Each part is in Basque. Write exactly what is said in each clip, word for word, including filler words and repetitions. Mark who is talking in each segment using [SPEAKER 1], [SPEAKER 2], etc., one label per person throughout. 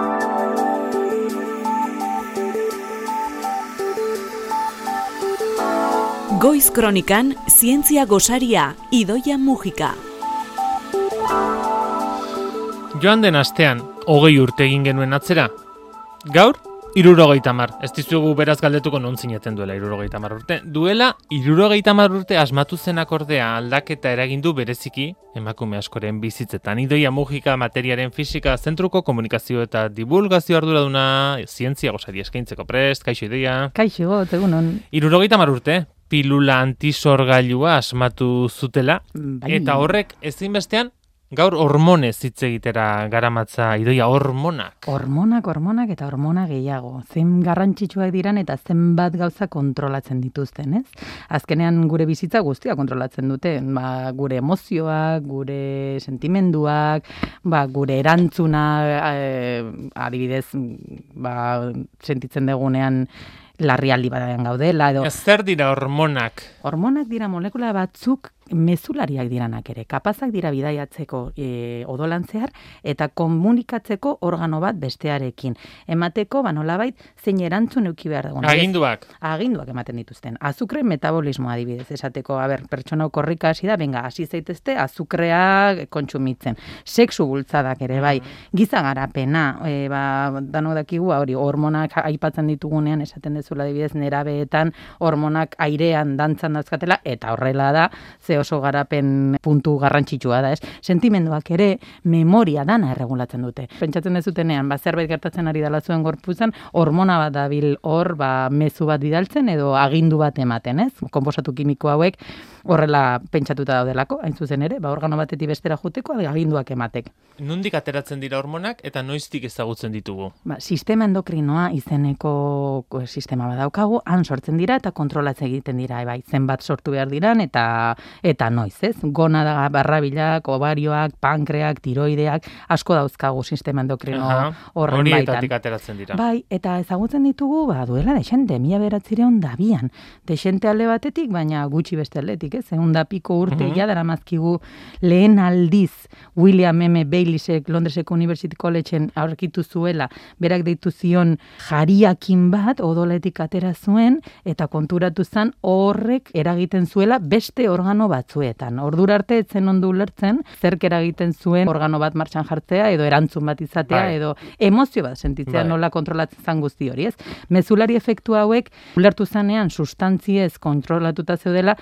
[SPEAKER 1] Goiz Kronikan, zientzia gosaria, Idoia Mujika.
[SPEAKER 2] Joan den astean, hogei urte egin genuen atzera. Gaur, hirurogeita hamar. Ez dizugu beraz galdetuko non zineten duela hirurogeita hamar urte. Duela, hirurogeita hamar urte asmatu zenak ordea aldaketa eragindu bereziki emakume askoren bizitzetan. Idoia Mujika materiaren fisika zentruko komunikazio eta divulgazio arduraduna zientzia gosaria eskaintzeko prest. Kaixo Idoia.
[SPEAKER 3] Kaixo, egunon.
[SPEAKER 2] hirurogeita hamar urte. Pilula antisorgailua asmatu zutela,
[SPEAKER 3] Bai.
[SPEAKER 2] eta horrek ezinbestean gaur hormonez hitz egitera garamatza Idoia, hormonak.
[SPEAKER 3] Hormonak, hormonak eta hormona gehiago. Zen garrantzitsuak diran eta zenbat gauza kontrolatzen dituzten, ez? Azkenean gure bizitza guztia kontrolatzen dute, ba, gure emozioak, gure sentimenduak, ba, gure erantzuna, eh, adibidez, ba, sentitzen dugunean larrialdi batean gaudela edo.
[SPEAKER 2] Zer dira hormonak?
[SPEAKER 3] Hormonak dira molekula batzuk mezulariak diranak ere, kapazak dira bidaiatzeko e, odolantzear eta komunikatzeko organo bat bestearekin. Emateko, ba nolabait, zein erantzun eduki behar dugun.
[SPEAKER 2] Aginduak.
[SPEAKER 3] Aginduak ematen dituzten. Azukre metabolismoa adibidez, esateko, a ber, pertsona korrika hasi da, benga, hasi zaitezte azukrea kontsumitzen. Sexu bultzadak ere, bai, giza garapena, e, ba, danok dakigu, hori, hormonak aipatzen ditugunean, esaten dezula adibidez, nerabeetan hormonak airean dantzan dauzkatela, eta horrela da, ze oso garapen puntu garrantzitsua da, ez? Sentimenduak ere memoria dana erregulatzen dute. Pentsatzen dezutenean, ba, zerbait gertatzen ari dela zuen gorputzan, hormona bat dabil hor, ba, mezu bat bidaltzen edo agindu bat ematen, ez? Konposatu kimiko hauek horrela pentsatuta daudelako, hain zuzen ere, ba, organo batetik bestera juteko aginduak ematek.
[SPEAKER 2] Nondik ateratzen dira hormonak eta noiztik ezagutzen ditugu?
[SPEAKER 3] Ba, sistema endokrinoa izeneko sistema bat daukagu, han sortzen dira eta kontrolatzen egiten dira, bai, zenbat sortu behar diran eta eta noiz, ez? Gonada, barrabilak, ovarioak, pankreak, tiroideak, asko dauzkagu sistema endokrino horren baitan.
[SPEAKER 2] Horietatik ateratzen dira.
[SPEAKER 3] Bai, eta ezagutzen ditugu, ba, duela dexente, mila beratzireun dabian. Dexente alde batetik, baina gutxi beste aldetik, ez? Egun da piko urte, ja daramazkigu lehen aldiz William M. Baylisek Londreseko University Collegeen aurkitu zuela, berak deitu zion jariakin bat, odoletik atera zuen, eta konturatu zen horrek eragiten zuela beste organo batzuetan. Ordura arte etzen ondo ulertzen, zerk eragiten zuen organo bat martxan jartzea, edo erantzun bat izatea,
[SPEAKER 2] Bai.
[SPEAKER 3] edo emozio bat sentitzea
[SPEAKER 2] Bai.
[SPEAKER 3] nola kontrolatzen zan guzti hori, ez? Mezulari efektu hauek ulertu zanean sustantziez kontrolatuta zeudela,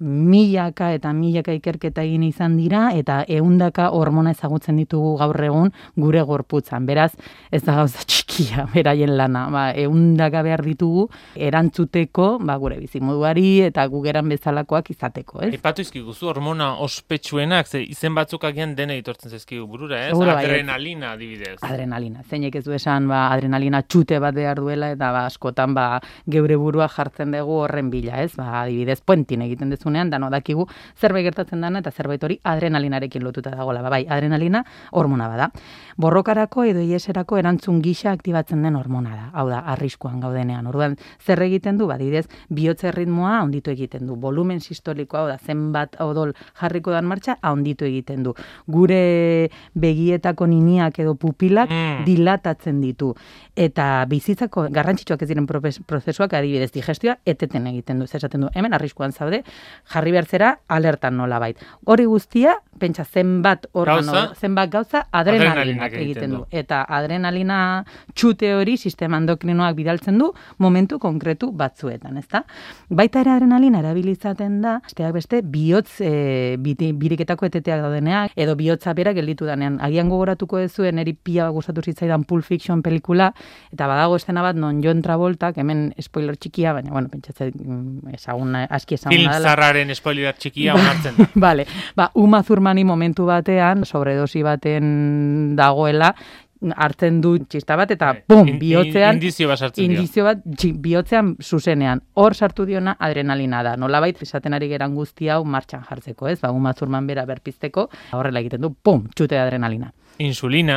[SPEAKER 3] milaka eta milaka ikerketa egin izan dira, eta ehundaka hormona ezagutzen ditugu gaur egun gure gorputzan. Beraz, ez da gauza txikia, beraien lana. Ba, ehundaka behar ditugu erantzuteko, ba, gure bizimoduari eta gugeran bezalakoak izateko, ez?
[SPEAKER 2] Aipatu izkiguzu hormona ospetsuenak, ze izen batzuk agian dene itortzen zaizkigu burura, ez?
[SPEAKER 3] Seguro bai, ez.
[SPEAKER 2] Adrenalina, adibidez.
[SPEAKER 3] Adrenalina. Zeinek ez du esan, ba, adrenalina txute bat behar duela, eta ba, askotan ba, geure burua jartzen dugu horren bila, ez? Ba, adibidez, puentin egiten dezunean, dano dakigu zerbait gertatzen dana, eta zerbait hori adrenalinarekin lotuta dagoela. Ba, bai, adrenalina hormona bada. Borrokarako edo ieserako erantzun gisa aktibatzen den hormona da. Hau da, arriskuan gaudenean. Orduan, zer egiten du? Ba, adibidez, bihotze ritmoa handitu egiten du. Volumen sistolikoa, hau da, zenbat odol jarriko dan martxa, handitu egiten du. Gure begietako niniak edo pupilak
[SPEAKER 2] Mm.
[SPEAKER 3] dilatatzen ditu. Eta bizitzako garrantzitsuak ez diren prozesuak, adibidez, digestioa eteten egiten du. Esaten du, hemen arriskuan zaude, jarri behar zera alertan nolabait. Hori guztia, pentsa zenbat organo,
[SPEAKER 2] Gauza?
[SPEAKER 3] zenbat gauza adrenalinak
[SPEAKER 2] Adrenalinak egiten
[SPEAKER 3] egiten du.
[SPEAKER 2] du.
[SPEAKER 3] Eta adrenalina txute hori sistema endokrinoak bidaltzen du momentu konkretu batzuetan, ezta? Baita ere adrenalina erabilizaten da, besteak beste, bihotz e, biti- biriketako eteteak daudenean, edo bihotza bera gelditu danean. Agian gogoratuko dezuen, eri pila gustatu zitzaidan Pulp Fiction pelikula, eta badago estena bat non John Travoltak, hemen spoiler txikia, baina, bueno, pentsatzen mm, ezaguna, aski ezaguna
[SPEAKER 2] Film
[SPEAKER 3] dela.
[SPEAKER 2] zarraren spoiler txikia onartzen da.
[SPEAKER 3] Vale, ba, Uma Thurmani momentu batean, sobredosi baten dagoela, hartzen du txista bat, eta
[SPEAKER 2] Bai.
[SPEAKER 3] pum,
[SPEAKER 2] In-
[SPEAKER 3] bihotzean,
[SPEAKER 2] indizio bat sartzen dio.
[SPEAKER 3] indizio bat txi- bihotzean zuzenean. Hor sartu diona adrenalina da. Nolabait, esaten ari geran guzti hau martxan jartzeko, ez? Ba, Uma Thurman bera berpizteko, horrela egiten du, pum, txute adrenalina.
[SPEAKER 2] Insulina.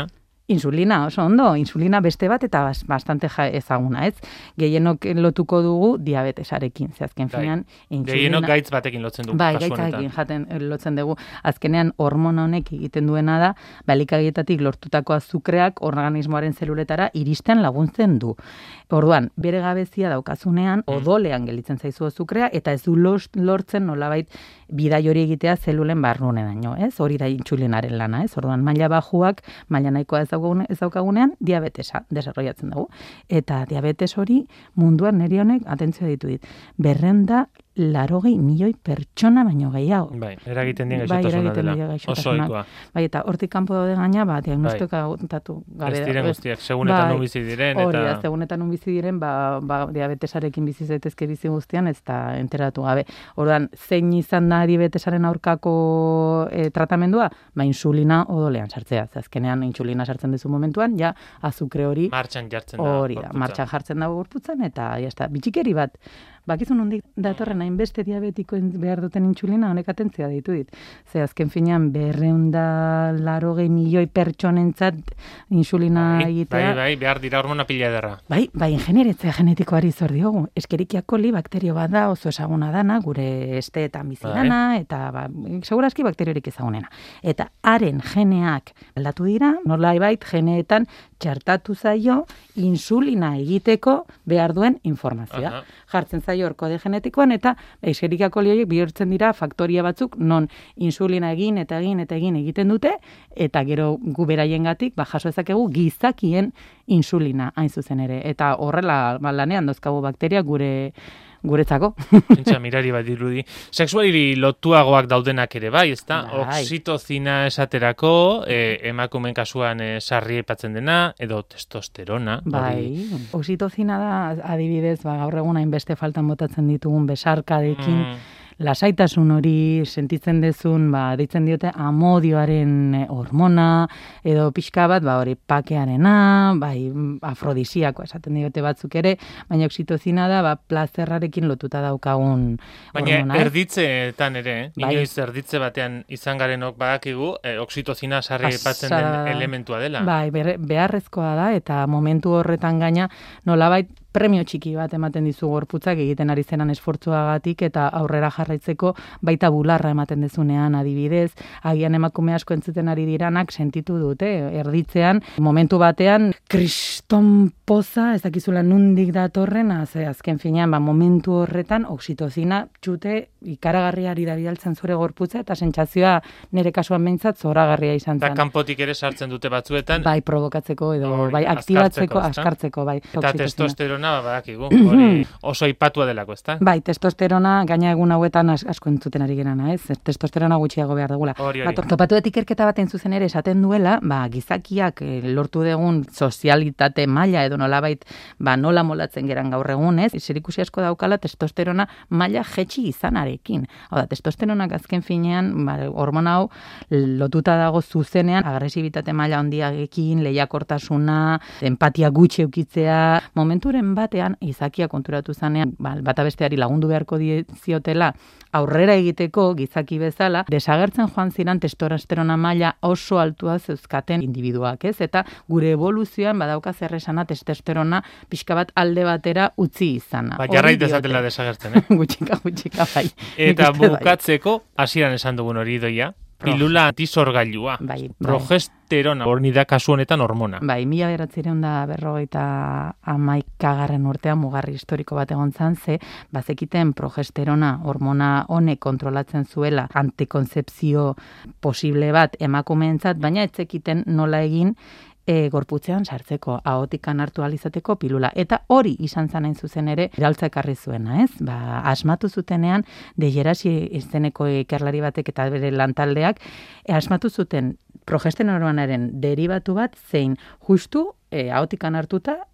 [SPEAKER 3] Insulina, oso ondo, insulina beste bat eta bastante ezaguna, ez? Gehienok lotuko dugu diabetesarekin, ze azken finean insulina...
[SPEAKER 2] Gehienok gaitz batekin lotzen dugu.
[SPEAKER 3] Bai, gaitzarekin jaten lotzen dugu. Azkenean hormona honek egiten duena da, elikagaietatik lortutako azukreak organismoaren zeluletara iristen laguntzen du. Orduan, bere gabezia daukazunean, odolean gelditzen zaizu azukrea eta ez du lortzen nolabait bidai hori egitea zelulen barrunenaino, ez? Hori da intsulinaren lana, ez? Orduan, maila bajuak, maila nahikoa ez ez daukagunean, diabetesa desarrollatzen dugu. Eta diabetes hori munduan neri honek, atentzioa ditu dit, berrenda larogei milioi pertsona baino gehiago.
[SPEAKER 2] Bai, eragiten dien gaixotasuna dela. Oso ohikoa.
[SPEAKER 3] Bai, eta hortik kanpo daude gaina, ba, diagnostikoatu gabe.
[SPEAKER 2] Ez diren guztiak, segunetan nun bizi diren.
[SPEAKER 3] Hori da, segunetan nun bizi diren, ba, ba, diabetesarekin bizi zaitezke bizi guztian, ez da enteratu gabe. Orduan, zein izan da diabetesaren aurkako e, tratamendua? Ba, insulina odolean sartzea. Azkenean, insulina sartzen duzu momentuan, ja, azukre hori...
[SPEAKER 2] Martxan jartzen da.
[SPEAKER 3] Hori da, martxan jartzen da gorputzan, eta jazta, bitxikeri bat. Bakizun hondik datorren hainbeste diabetikoen behar duten intsulina honek atentzia ditu dit. Ze azken finean berrehun eta laurogei milioi pertsonentzat insulina
[SPEAKER 2] bai,
[SPEAKER 3] egitea.
[SPEAKER 2] Bai, bai, behar dira hormona pila ederra.
[SPEAKER 3] Bai, bai, ingenieritza genetikoari zor diogu. Escherichia coli bakterio bat da, oso ezaguna dana, gure esteetan bizi dana, bai. Eta ba, segurazki bakteriorik ezagunena. Eta haren geneak aldatu dira, nola bait geneetan txertatu zaio insulina egiteko behar duen informazioa. Aha. Jartzen zaio hor kode genetikoan eta Escherichia coli horiek bihurtzen dira faktoria batzuk non insulina egin eta egin eta egin egiten dute eta gero gu beraiengatik ba jaso dezakegu gizakien insulina hain zuzen ere eta horrela ba, lanean dauzkagu bakteria gure guretzako.
[SPEAKER 2] Pentsa mirari bat dirudi. Sexualiri lotuagoak daudenak ere bai, ezta?
[SPEAKER 3] Bai.
[SPEAKER 2] Oxitocina esaterako, eh, emakumen kasuan eh, sarri aipatzen dena, edo testosterona.
[SPEAKER 3] Bai, hori... oxitocina da adibidez, ba, gaur egun hainbeste faltan botatzen ditugun besarkadekin, mm. lasaitasun hori sentitzen dezun, ba, deitzen diote amodioaren hormona, edo pixka bat, ba, hori pakearena, bai, afrodisiako esaten diote batzuk ere, baina oxitocina da, ba, plazerrarekin lotuta daukagun
[SPEAKER 2] baina
[SPEAKER 3] hormona. Baina
[SPEAKER 2] erditzeetan ere, eh? Bai. Inoiz erditze batean izan garenok badakigu, eh, oxitocina sarri aipatzen den elementua dela.
[SPEAKER 3] Bai, beharrezkoa da, eta momentu horretan gaina, nolabait, premio txiki bat ematen dizu gorputzak egiten ari zenan esfortzuagatik eta aurrera jarraitzeko baita bularra ematen dezunean adibidez, agian emakume asko entzuten ari diranak sentitu dute, erditzean, momentu batean, kriston poza, ez dakizula nundik datorren, ze azken finean, ba, momentu horretan, oxitocina txute ikaragarriari da bidaltzen zure gorputza eta sentsazioa nire kasuan behintzat zoragarria izan zen.
[SPEAKER 2] Eta kanpotik ere sartzen dute batzuetan.
[SPEAKER 3] Bai, provokatzeko edo, bai, aktibatzeko, askartzeko, bai.
[SPEAKER 2] Eta testosterona, badakigu, hori oso aipatua delako, ezta?
[SPEAKER 3] Bai, testosterona, gaina egun hauetan asko entzuten ari gerana, ez? Testosterona gutxiago behar dugula.
[SPEAKER 2] Hori, hori.
[SPEAKER 3] Ba, topatu ikerketa baten zuzen ere esaten duela, ba, gizakiak lortu dugun sozialitate maila edo nolabait, ba, nola molatzen geran gaur egun, ez? Zerikusi asko daukala testosterona maila jetxi izanarekin. Hau da, testosteronak azken finean, ba, hormona hau lotuta dago zuzenean, agresibitate maila handiarekin, lehiakortasuna, empatia gutxi eukitzea, momenturen batean, izakia konturatu zanean, ba, bata besteari lagundu beharko ziotela, aurrera egiteko gizaki bezala, desagertzen joan ziren testosterona maila oso altua zeuzkaten individuak, ez? Eta gure evoluzioan badauka zerresana testosterona pixka bat alde batera utzi izana.
[SPEAKER 2] Ba, jarrait dezatela desagertzen, eh?
[SPEAKER 3] gutxika, gutxika, bai.
[SPEAKER 2] Eta bukatzeko, hasieran esan dugun hori doia, pilula antisorgailua,
[SPEAKER 3] bai, bai.
[SPEAKER 2] Progesterona, hori da kasu honetan hormona.
[SPEAKER 3] Bai, mila beratzireun da berrogeita hamaikagarren urtean mugarri historiko bat egon zan, ze bazekiten progesterona hormona honek kontrolatzen zuela antikonzepzio posible bat emakumeentzat, baina etzekiten nola egin E, gorputzean sartzeko, ahotikan hartu alizateko pilula. Eta hori izan zanen zuzen ere, iraltza ekarri zuena, ez? Ba, asmatu zutenean, deierasi izeneko ikerlari batek eta bere lantaldeak, e, asmatu zuten progesteronaren deribatu bat, zein justu e, ahotikan hartuta,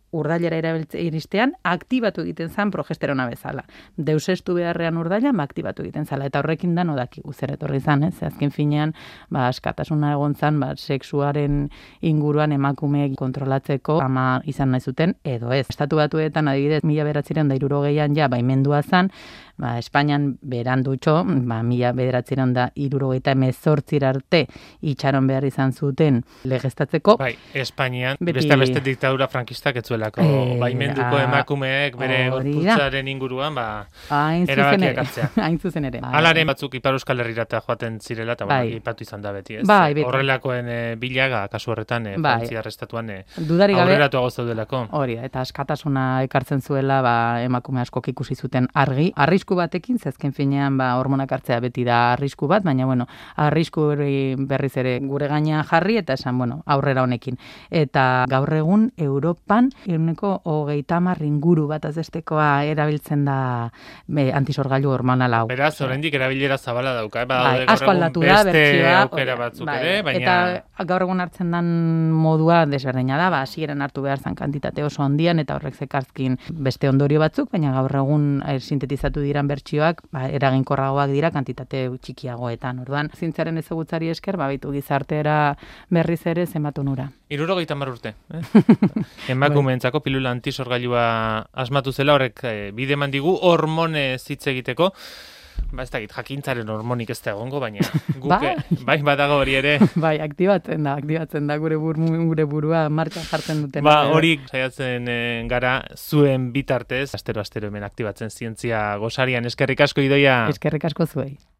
[SPEAKER 3] urdailera erabiltze iristean aktibatu egiten zen progesterona bezala. Deusestu beharrean urdailan ba, aktibatu egiten zala eta horrekin da nodakigu zer etorri zan, ez? Azken finean, ba askatasuna egon zan, ba sexuaren inguruan emakumeek kontrolatzeko ama izan nahi zuten edo ez. Estatu Batuetan adibidez mila bederatziehun eta hirurogeian ja baimendua zan, ba Espainian berandutxo, ba mila bederatziehun eta hirurogeita hemezortzi arte itxaron behar izan zuten legeztatzeko.
[SPEAKER 2] Bai, Espainian
[SPEAKER 3] Beti...
[SPEAKER 2] beste beste diktadura frankistak etzuelako e, baimenduko a... emakumeek bere gorputzaren inguruan ba erabakiak hartzea.
[SPEAKER 3] Hain zuzen ere. Bai.
[SPEAKER 2] Alaren batzuk Ipar Euskal Herrirata joaten zirela eta bai. Ipatu izan da beti, ez?
[SPEAKER 3] Bai, beti.
[SPEAKER 2] Horrelakoen e, bilaga kasu horretan e, bai. Frantziar estatuan e, aurreratuago zeudelako.
[SPEAKER 3] Hori da, eta askatasuna ekartzen zuela ba emakume askok ikusi zuten argi. Arrisku batekin, zezken finean ba hormonak hartzea beti da arrisku bat, baina bueno, arrisku berriz ere gure gaina jarri eta esan, bueno, aurrera honekin. Eta gaur egun Europan ehuneko hogeita hamar inguru bat azestekoa erabiltzen da be, antisorgailu hormonala hau.
[SPEAKER 2] Beraz, oraindik erabilera zabala dauka, ba,
[SPEAKER 3] bai, asko aldatu da bertsioa,
[SPEAKER 2] aukera batzuk
[SPEAKER 3] bai,
[SPEAKER 2] ere, baina
[SPEAKER 3] eta gaur egun hartzen dan modua desberdina da, ba hasieran hartu behar zan kantitate oso handian eta horrek zekarzkin beste ondorio batzuk, baina gaur egun er, sintetizatu diran bertsioak ba, eraginkorragoak dira kantitate txikiagoetan. Orduan, zientziaren ezagutzari esker, ba baitu gizartera berriz ere zenbat onura.
[SPEAKER 2] hirurogeita hamar urte, eh? Emakumeentzako pilula antisorgailua asmatu zela, horrek eh, bide eman digu hormonez hitz egiteko. Ba, ez dakit, jakintzaren hormonik ez da egongo, baina guk,
[SPEAKER 3] bai.
[SPEAKER 2] bai, badago hori ere.
[SPEAKER 3] Bai, aktibatzen da, aktibatzen da gure, bur, gure burua martxan jartzen duten.
[SPEAKER 2] Ba, hori saiatzen eh, gara zuen bitartez, astero-astero hemen aktibatzen zientzia gosarian. Eskerrik asko, Idoia.
[SPEAKER 3] Eskerrik asko zuei.